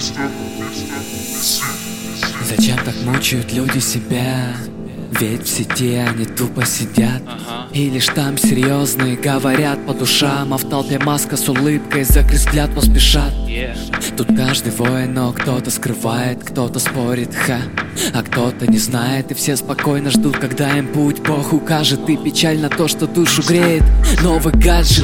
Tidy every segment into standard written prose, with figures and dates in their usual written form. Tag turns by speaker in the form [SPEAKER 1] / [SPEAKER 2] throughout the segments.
[SPEAKER 1] Зачем так мучают люди себя? Ведь в сети они тупо сидят и лишь там серьезные говорят по душам, а в толпе маска с улыбкой закрыть взгляд поспешат. Тут каждый воин, но кто-то скрывает, кто-то спорит, а кто-то не знает. И все спокойно ждут, когда им путь Бог укажет. И печально то, что душу греет новый гаджет.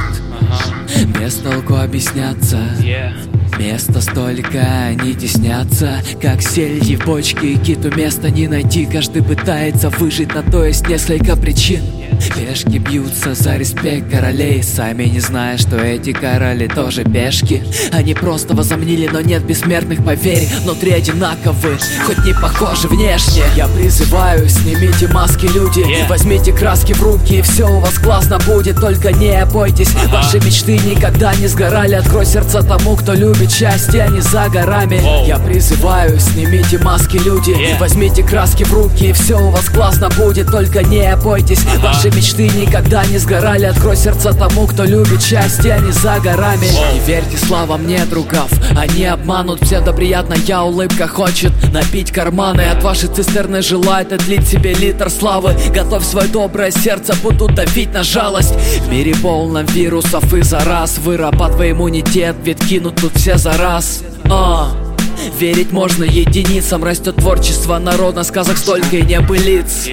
[SPEAKER 1] Без толку объясняться, место столько, они теснятся, как сельди в бочке, и киту места не найти. Каждый пытается выжить, на то есть несколько причин. Пешки бьются за респект королей, сами не зная, что эти короли тоже пешки. Они просто возомнили, но нет бессмертных, поверь, внутри одинаковы, хоть не похожи внешне. Я призываю, снимите маски, люди, возьмите краски в руки, и все у вас классно будет. Только не бойтесь, ваши мечты никогда не сгорали. Открой сердце тому, кто любит счастье, а не за горами. Я призываю, снимите маски, люди, возьмите краски в руки, и все у вас классно будет. Только не бойтесь, ваши мечты никогда не сгорали. Открой сердце тому, кто любит счастье, а не за горами. Не верьте словам недругов, они обманут. Псевдоприятная улыбка хочет напить карманы. От вашей цистерны желает отлить себе литр славы. Готовь свое доброе сердце, будут давить на жалость. В мире полном вирусов и зараз, вырабатывай иммунитет, ведь кинут тут все за раз. Верить можно единицам, растет творчество народа, сказок столько и небылиц.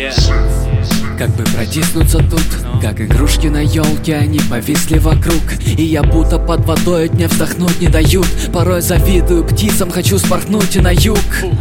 [SPEAKER 1] Как бы протиснуться тут, как игрушки на елке, они повисли вокруг, и я будто под водой, мне вздохнуть не дают. Порой завидую птицам, хочу спорхнуть и на юг.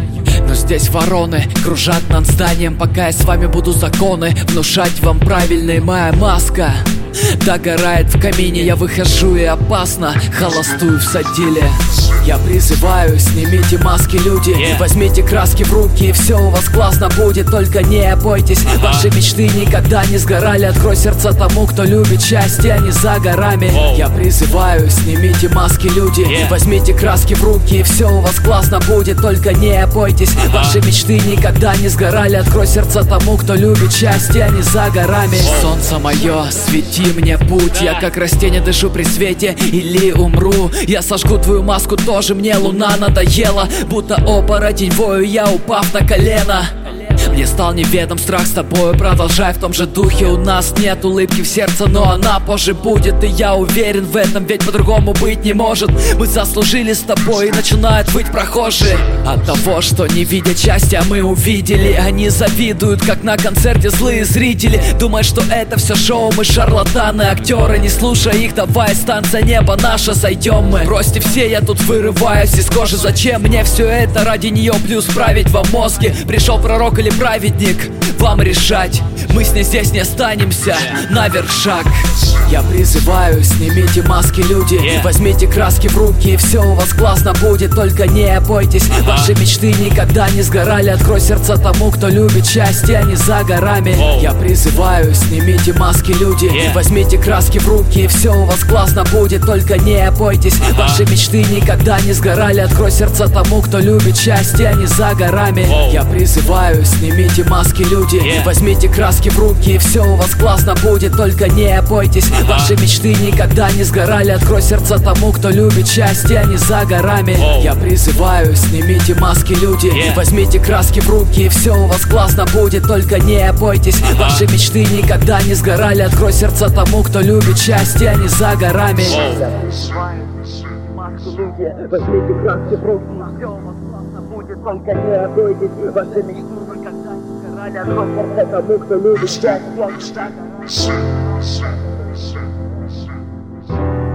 [SPEAKER 1] Но здесь вороны кружат над зданием, пока я с вами буду законы внушать вам правильные. Моя маска догорает в камине, я выхожу и опасно холостую всадили. Я призываю, снимите маски, люди, возьмите краски в руки, и все у вас классно будет. Только не бойтесь, ваши мечты никогда не сгорали. Открой сердце тому, кто любит счастье, а не за горами. Я призываю, снимите маски, люди, возьмите краски в руки, и все у вас классно будет. Только не бойтесь, ваши мечты никогда не сгорали. Открой сердце тому, кто любит счастье, а не за горами. Солнце мое, свети мне путь, я как растение дышу при свете или умру. Я сожгу твою маску, тоже мне луна надоела, будто оборотень вою я, упав на колено. Мне стал неведом страх с тобою, продолжай в том же духе. У нас нет улыбки в сердце, но она позже будет. И я уверен в этом, ведь по-другому быть не может. Мы заслужили с тобой, и начинают выть прохожие от того, что не видят счастья, мы увидели. Они завидуют, как на концерте злые зрители. Думают, что это все шоу, мы шарлатаны, актеры. Не слушай их, давай, станция небо наша, сойдем мы. Бросьте все, я тут вырываюсь из кожи. Зачем мне все это? Ради нее плюс править во мозге. Пришел пророк или праведник, вам решать. Мы с ней здесь не останемся, наверх шаг. Я призываю, снимите маски, люди, возьмите краски в руки, и все у вас классно будет. Только не бойтесь, ваши мечты никогда не сгорали. Открой сердце тому, кто любит счастье, а не за горами. Я призываю, снимите маски, люди, возьмите краски в руки, и все у вас классно будет. Только не бойтесь, ваши мечты никогда не сгорали. Открой сердце тому, кто любит счастье, а не за горами. Я призываю, снимите маски, люди, возьмите краски в руки, и все у вас классно будет. Только не бойтесь, ваши мечты никогда не сгорали. Открой сердце тому, кто любит счастье, а не за горами. Я призываю, снимите маски, люди, возьмите краски в руки, и все у вас классно будет. Только не бойтесь, ваши мечты никогда не сгорали. Открой сердце тому, кто любит счастье, а не за горами. Возьмите краски в руки, и все у вас классно будет. Только не бойтесь, ваши мечты никогда не сгорали. Открой сердце тому, кто любит счастье.